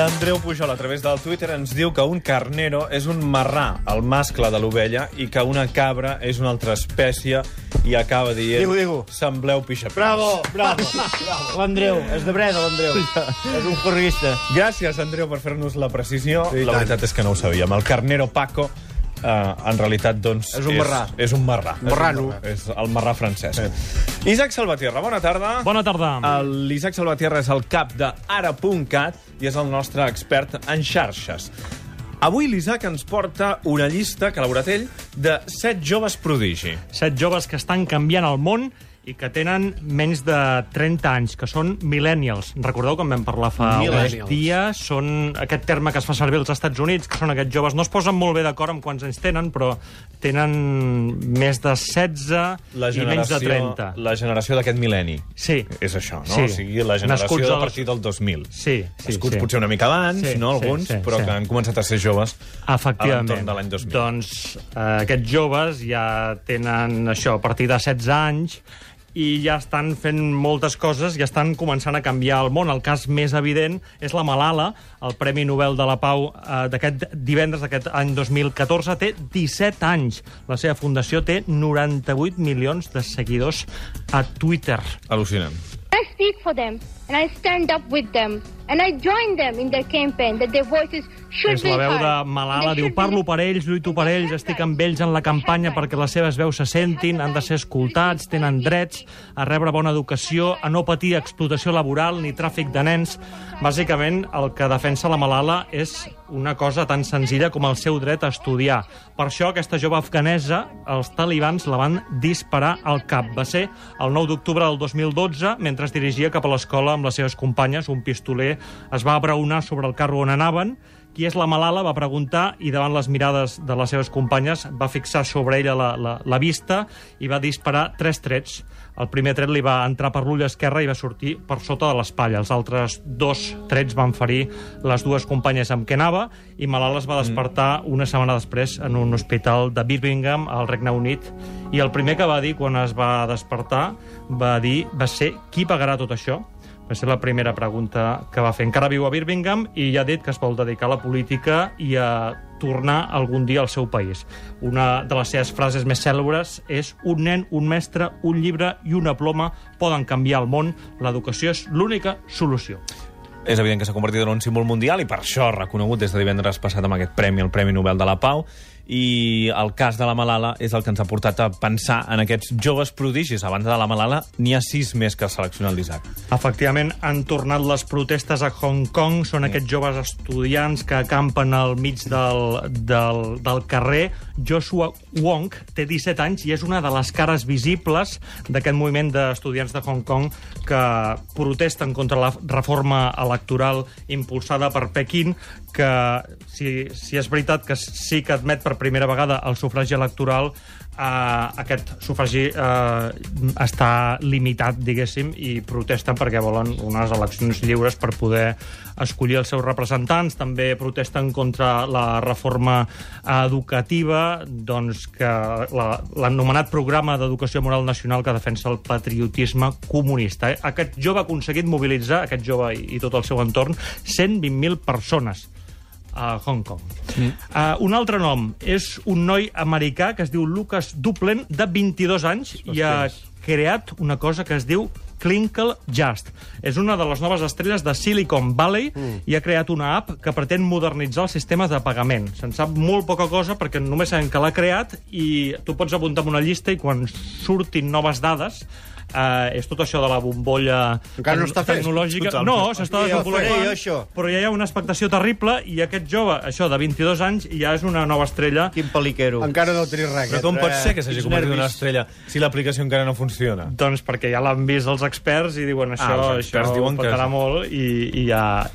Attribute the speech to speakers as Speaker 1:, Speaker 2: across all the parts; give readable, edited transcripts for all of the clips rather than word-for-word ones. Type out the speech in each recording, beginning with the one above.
Speaker 1: L'Andreu Pujol, a través del Twitter, ens diu que un carnero és un marrà, el mascle de l'ovella, i que una cabra és una altra espècie, i acaba dient...
Speaker 2: Digo.
Speaker 1: Sembleu pixapins.
Speaker 2: Bravo. L'Andreu, és de Breda, l'Andreu. És un correguista.
Speaker 1: Gràcies, Andreu, per fer-nos la precisió.
Speaker 2: Sí,
Speaker 1: la veritat és que no ho sabíem. El carnero Paco, en realitat, doncs...
Speaker 2: És un marrà.
Speaker 1: És un marrà.
Speaker 2: Marrano.
Speaker 1: És el marrà francès. Isaac Salvatierra, bona tarda.
Speaker 3: Bona tarda.
Speaker 1: L'Isaac Salvatierra és el cap de Ara.cat i és el nostre expert en xarxes. Avui l'Isaac ens porta una llista que ha elaborat ell de 7 joves prodigi.
Speaker 3: 7 joves que estan canviant el món i que tenen menys de 30 anys, que són millennials. Recordeu quan vam parlar fa uns dies? Són aquest terme que es fa servir als Estats Units, que són aquests joves. No es posen molt bé d'acord amb quants anys tenen, però tenen més de 16 i menys de 30.
Speaker 1: La generació d'aquest mil·lenni.
Speaker 3: Sí.
Speaker 1: És això, no?
Speaker 3: Sí.
Speaker 1: O sigui, la generació a partir del 2000.
Speaker 3: Sí.
Speaker 1: Nascuts potser una mica abans, no? Alguns, però que han començat a ser joves a l'entorn de l'any 2000.
Speaker 3: Doncs aquests joves ja tenen això, a partir de 16 anys, i ja estan fent moltes coses, ja estan començant a canviar el món. El cas més evident és la Malala, el Premi Nobel de la Pau d'aquest divendres d'aquest any 2014. Té 17 anys. La seva fundació té 98 milions de seguidors a Twitter.
Speaker 1: Al·lucinant.
Speaker 4: I speak for them, and I stand up with them, and I join them in their campaign that their voices should
Speaker 3: És
Speaker 4: be
Speaker 3: la veu de
Speaker 4: heard.
Speaker 3: Malala, diu, parlo per ells, lluito per ells, estic amb ells en la campanya perquè les seves veus se sentin, han de ser escoltats, tenen drets a rebre bona educació, a no patir explotació laboral ni tràfic de nens. Bàsicament, el que defensa la Malala és una cosa tan senzilla com el seu dret a estudiar. Per això, aquesta jove afganesa, els talibans la van disparar al cap. Va ser el 9 d'octubre del 2012, mentre es dirigia cap a l'escola amb les seves companyes. Un pistoler es va abraonar sobre el carro on anaven. Qui és la Malala? Va preguntar, i davant les mirades de les seves companyes va fixar sobre ella la vista i va disparar 3 trets. El primer tret li va entrar per l'ull esquerre i va sortir per sota de l'espatlla. Els altres 2 trets van ferir les 2 companyes amb què anava, i Malala es va despertar una setmana després en un hospital de Birmingham, al Regne Unit. I el primer que va dir quan es va despertar va ser qui pagarà tot això? Va ser la primera pregunta que va fer. Encara viu a Birmingham i ja ha dit que es vol dedicar a la política i a tornar algun dia al seu país. Una de les seves frases més cèlebres és: un nen, un mestre, un llibre i una ploma poden canviar el món. L'educació és l'única solució.
Speaker 1: És evident que s'ha convertit en un símbol mundial i per això ha reconegut des de divendres passat amb aquest premi, el Premi Nobel de la Pau. I el cas de la Malala és el que ens ha portat a pensar en aquests joves prodigis. Abans de la Malala n'hi ha 6 més que ha seleccionat l'Isaac.
Speaker 3: Efectivament, han tornat les protestes a Hong Kong. Són aquests joves estudiants que acampen al mig del carrer. Joshua Wong té 17 anys i és una de les cares visibles d'aquest moviment d'estudiants de Hong Kong que protesten contra la reforma electoral impulsada per Pequín, que si és veritat que sí que admet per primera vegada el sufragi electoral, aquest sufragi està limitat, diguéssim, i protesten perquè volen unes eleccions lliures per poder escollir els seus representants. També protesten contra la reforma educativa, doncs que l'anomenat Programa d'Educació Moral Nacional que defensa el patriotisme comunista. Aquest jove ha aconseguit mobilitzar, aquest jove i tot el seu entorn, 120.000 persones a Hong Kong. Un altre nom és un noi americà que es diu Lucas Duplen, de 22 anys, i ha creat una cosa que es diu Clinkle Just. És una de les noves estrelles de Silicon Valley i ha creat una app que pretén modernitzar els sistemes de pagament. Se'n sap molt poca cosa perquè només sabem que l'ha creat i tu pots apuntar en una llista i quan surtin noves dades és tot això de la bombolla tecnològica. No, s'està desenvolupant, però ja hi ha una expectació terrible i aquest jove, això, de 22 anys, ja és una nova estrella.
Speaker 2: Quin peliquero. Encara no tenim res.
Speaker 1: Però com pot ser que s'hagi convertit en una estrella si l'aplicació encara no funciona?
Speaker 3: Doncs perquè ja l'han vist els experts i diuen això petarà molt i ja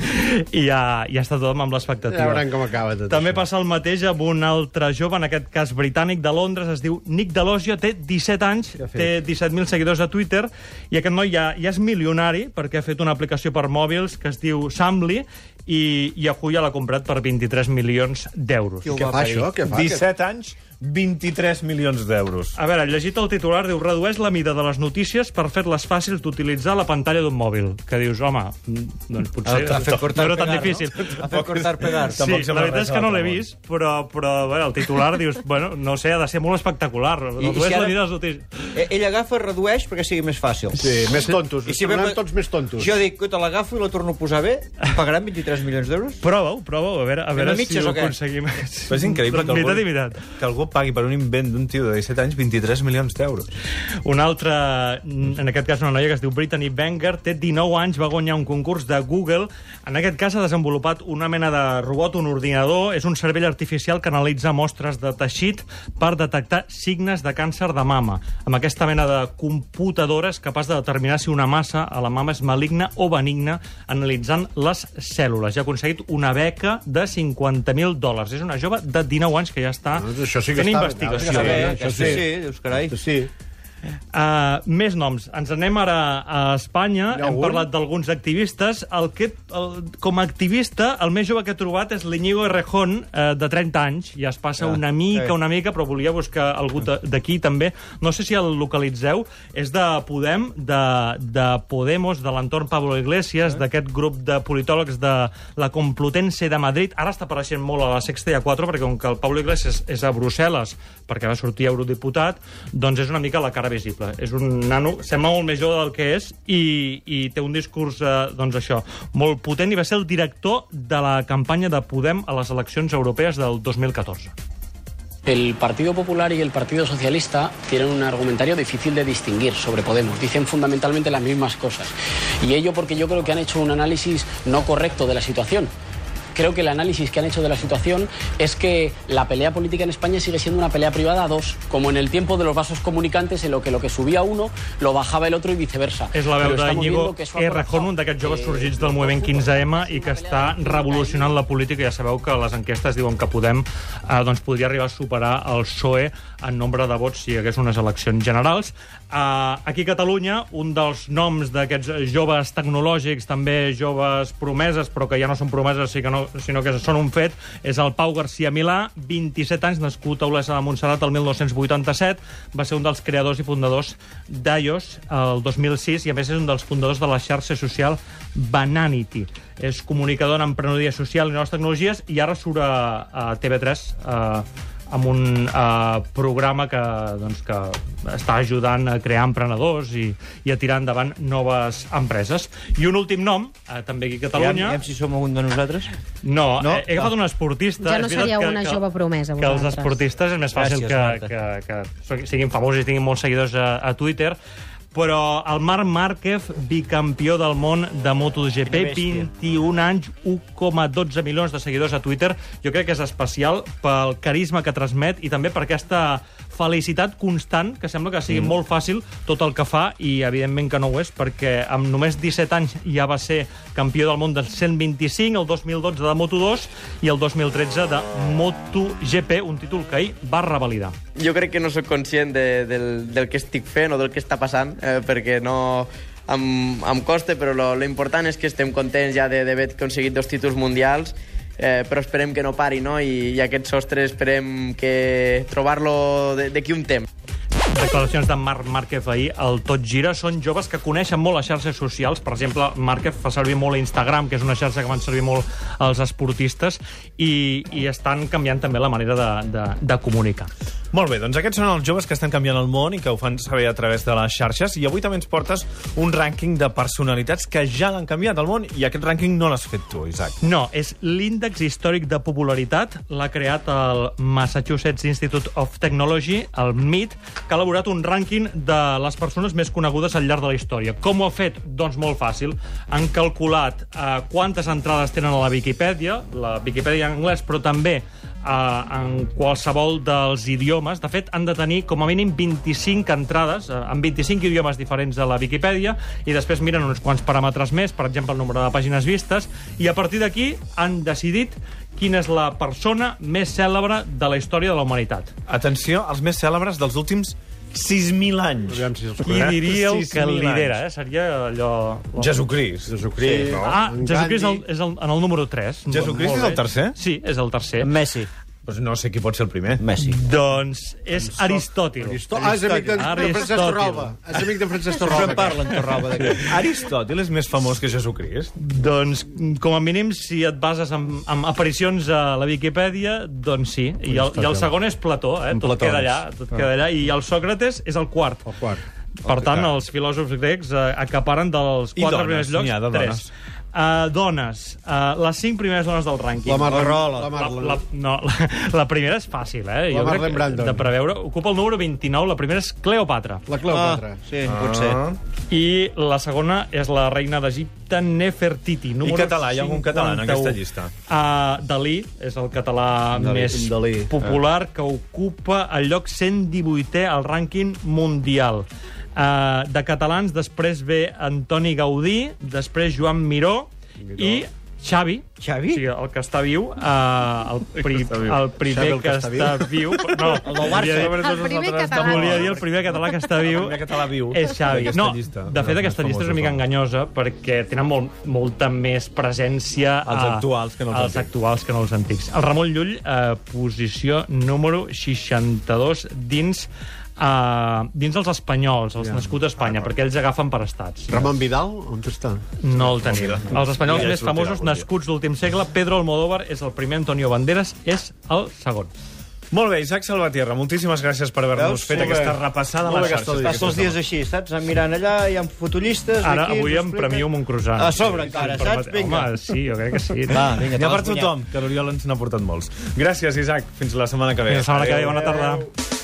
Speaker 3: està tothom amb l'expectativa.
Speaker 2: Ja veurem com acaba tot.
Speaker 3: També passa el mateix amb un altre jove, en aquest cas britànic, de Londres, es diu Nick Delosio, té 17 anys, té 17.000 seguidors a Twitter, i aquest noi ja és milionari perquè ha fet una aplicació per mòbils que es diu Samly i Yahoo ja l'ha comprat per 23 milions d'euros.
Speaker 2: Què fa, això?
Speaker 1: 17 anys 23 milions d'euros.
Speaker 3: A veure, llegit el titular, diu redueix la mida de les notícies per fer-les fàcils d'utilitzar la pantalla d'un mòbil. Que dius, home, doncs potser
Speaker 2: Ha fet cortar,
Speaker 3: no era tan
Speaker 2: pegar,
Speaker 3: difícil.
Speaker 2: no? Ha fet cortar, pegar.
Speaker 3: Sí, la veritat és que no l'he vist, però bueno, el titular dius, bueno, no sé, ha de ser molt espectacular. Redueix la mida de les notícies.
Speaker 2: Ell agafa, redueix perquè sigui més fàcil.
Speaker 5: Sí, més tontos.
Speaker 2: I si
Speaker 5: Tornem
Speaker 2: ve-
Speaker 5: tots més tontos.
Speaker 2: Jo dic, te l'agafo i la torno a posar bé, em pagaran 23 milions d'euros?
Speaker 3: Prova-ho, a veure si
Speaker 2: mitges
Speaker 3: ho
Speaker 2: o què?
Speaker 3: aconseguim.
Speaker 1: Però és increïble
Speaker 3: Mitat i mitat.
Speaker 1: que algú pagui per un invent d'un tio de 17 anys 23 milions d'euros.
Speaker 3: Una altra, en aquest cas una noia que es diu Brittany Wenger, té 19 anys, va guanyar un concurs de Google. En aquest cas ha desenvolupat una mena de robot, un ordinador, és un cervell artificial que analitza mostres de teixit per detectar signes de càncer de mama. Amb aquesta mena de computadora és capaç de determinar si una massa a la mama és maligna o benigna analitzant les cèl·lules. Ja ha aconseguit una beca de $50.000. És una jove de 19 anys que ja està
Speaker 5: Això sí que
Speaker 3: fent
Speaker 5: està bé,
Speaker 3: investigació.
Speaker 5: està bé.
Speaker 2: Aquesta sí, dius, carai.
Speaker 5: Sí.
Speaker 3: Més noms. Ens anem ara a Espanya.
Speaker 5: Hi ha
Speaker 3: Hem
Speaker 5: algun?
Speaker 3: parlat d'alguns activistes. Com a activista, el més jove que he trobat és l'Iñigo Errejón, de 30 anys. Ja es passa una mica, però volia buscar algú d'aquí també. No sé si el localitzeu. És de Podem, de Podemos, de l'entorn Pablo Iglesias, d'aquest grup de politòlegs de la Complutense de Madrid. Ara està apareixent molt a la Sexta i a 4, perquè com que el Pablo Iglesias és a Brussel·les, perquè va sortir eurodiputat, doncs és una mica la cara visible. És un nano, sembla molt més jove del que és i té un discurs, doncs això, molt potent, i va ser el director de la campanya de Podem a les eleccions europees del 2014.
Speaker 6: El Partido Popular y el Partido Socialista tienen un argumentario difícil de distinguir sobre Podemos. Dicen fundamentalmente las mismas cosas. Y ello porque yo creo que han hecho un análisis no correcto de la situación. Creo que el análisis que han hecho de la situación es que la pelea política en España sigue siendo una pelea privada a dos, como en el tiempo de los vasos comunicantes, en lo que subía uno lo bajaba el otro y viceversa.
Speaker 3: És la veu
Speaker 6: Pero estamos
Speaker 3: d'Iñigo
Speaker 6: viendo que eso ha
Speaker 3: Errejón,
Speaker 6: colapsado.
Speaker 3: un d'aquests joves sorgits del moviment 15M i que està revolucionant la política. Ja sabeu que les enquestes diuen que Podem doncs podria arribar a superar el PSOE en nombre de vots si hi hagués unes eleccions generals. Aquí a Catalunya, un dels noms d'aquests joves tecnològics, també joves promeses, però que ja no són promeses, sinó que són un fet, és el Pau García Milà, 27 anys, nascut a Olesa de Montserrat el 1987, va ser un dels creadors i fundadors d'IOS el 2006 i a més és un dels fundadors de la xarxa social Bananity. És comunicador en emprenedoria social i noves tecnologies i ara surt a TV3 amb un programa que està ajudant a crear emprenedors i a tirar endavant noves empreses. I un últim nom, també aquí a Catalunya...
Speaker 2: Aviam si som algun de nosaltres.
Speaker 3: No, he agafat un esportista...
Speaker 7: Ja no seria una jove promesa,
Speaker 3: que els
Speaker 7: vosaltres.
Speaker 3: esportistes és més fàcil que siguin famosos i tinguin molts seguidors a Twitter, però el Marc Márquez, bicampió del món de MotoGP, 21 anys, 1,12 milions de seguidors a Twitter. Jo crec que és especial pel carisma que transmet i també per aquesta felicitat constant, que sembla que sigui molt fàcil tot el que fa, i evidentment que no ho és, perquè amb només 17 anys ja va ser campió del món del 125, el 2012 de Moto2 i el 2013 de MotoGP, un títol que ell va revalidar.
Speaker 8: Jo crec que no sóc conscient del que estic fent o del que està passant, perquè no em costa, però lo important és que estem contents ja d'haver aconseguit 2 títols mundials, però esperem que no pari, no? I aquest sostre esperem que trobar-lo d'aquí un temps.
Speaker 3: Declaracions de Marc Márquez ahir al Tot Gira. Són joves que coneixen molt les xarxes socials. Per exemple, Márquez fa servir molt Instagram, que és una xarxa que van servir molt els esportistes, i estan canviant també la manera de comunicar.
Speaker 1: Molt bé, doncs aquests són els joves que estan canviant el món i que ho fan saber a través de les xarxes, i avui també ens portes un rànquing de personalitats que ja l'han canviat el món, i aquest rànquing no l'has fet tu, Isaac.
Speaker 3: No, és l'índex històric de popularitat, l'ha creat el Massachusetts Institute of Technology, el MIT, que ha elaborat un rànquing de les persones més conegudes al llarg de la història. Com ho ha fet? Doncs molt fàcil. Han calculat quantes entrades tenen a la Viquipèdia en anglès, però també en qualsevol dels idiomes. De fet, han de tenir com a mínim 25 entrades en 25 idiomes diferents a la Viquipèdia, i després miren uns quants paràmetres més, per exemple, el nombre de pàgines vistes, i a partir d'aquí han decidit quina és la persona més cèlebre de la història de la humanitat.
Speaker 1: Atenció, els més cèlebres dels últims 6.000 anys.
Speaker 3: Qui diríeu que el lidera? Seria allò...
Speaker 1: Jesucrist.
Speaker 3: Jesucrist és en el número 3.
Speaker 1: Jesucrist és el tercer?
Speaker 3: Sí, és el tercer.
Speaker 2: Messi.
Speaker 1: Pues no sé qui pot ser el primer.
Speaker 2: Messi.
Speaker 3: Doncs és Aristòtil.
Speaker 5: És amic de Francesc Torralba. És amic de Francesc
Speaker 2: Sempre
Speaker 5: Torralba.
Speaker 2: en parlen, Torralba, d'aquest.
Speaker 1: Aristòtil és més famós que Jesucrist?
Speaker 3: Doncs, com a mínim, si et bases en aparicions a la Viquipèdia, doncs sí. I el segon és Plató, tot queda allà. I el Sòcrates és el quart.
Speaker 5: El quart.
Speaker 3: Per tant, els filòsofs grecs acaparen dels 4 primers llocs, 3. Dones. Les 5 primeres dones del rànquing.
Speaker 5: La Marlon.
Speaker 3: La primera és fàcil,
Speaker 5: La Marlon Brandon.
Speaker 3: de preveure. Ocupa el número 29. La primera és Cleòpatra.
Speaker 5: La Cleòpatra.
Speaker 2: Sí, potser.
Speaker 3: I la segona és la reina d'Egipte, Nefertiti.
Speaker 1: I català? Hi ha algun català en aquesta llista?
Speaker 3: Dalí és el català més popular, que ocupa el lloc 118è al rànquing mundial. De catalans, després ve Antoni Gaudí, després Joan Miró i Xavi.
Speaker 2: Xavi?
Speaker 3: O sigui, el que està viu, el primer que està viu... No,
Speaker 2: el del Barça.
Speaker 7: El primer català.
Speaker 3: Volia dir el primer català que està viu.
Speaker 1: El primer català viu.
Speaker 3: És Xavi. No,
Speaker 1: llista.
Speaker 3: de fet, aquesta llista és una mica enganyosa perquè tenen molta més presència
Speaker 1: Els actuals que no els antics.
Speaker 3: El Ramon Llull, posició número 62 dins els espanyols, els nascuts a Espanya, perquè ells agafen per estats.
Speaker 5: Ramon Vidal, on està?
Speaker 3: No el tenim. Els espanyols més famosos nascuts d'últim segle, Pedro Almodóvar és el primer, Antonio Banderas és el segon.
Speaker 1: Molt bé, Isaac Salvatierra, moltíssimes gràcies per haver-nos fet aquesta repassada a les xarxes.
Speaker 2: Estàs tots els dies així, saps? Mirant allà, hi ha fotollistes...
Speaker 3: Ara, avui em premio amb un croissant.
Speaker 2: A sobre encara, saps? Vinga.
Speaker 3: Home, sí, jo crec que sí.
Speaker 2: Va, vinga,
Speaker 1: Ja per tothom, que l'Oriol ens n'ha portat molts. Gràcies, Isaac. Fins la setmana que ve.
Speaker 3: Fins la setmana que ve, bona tarda.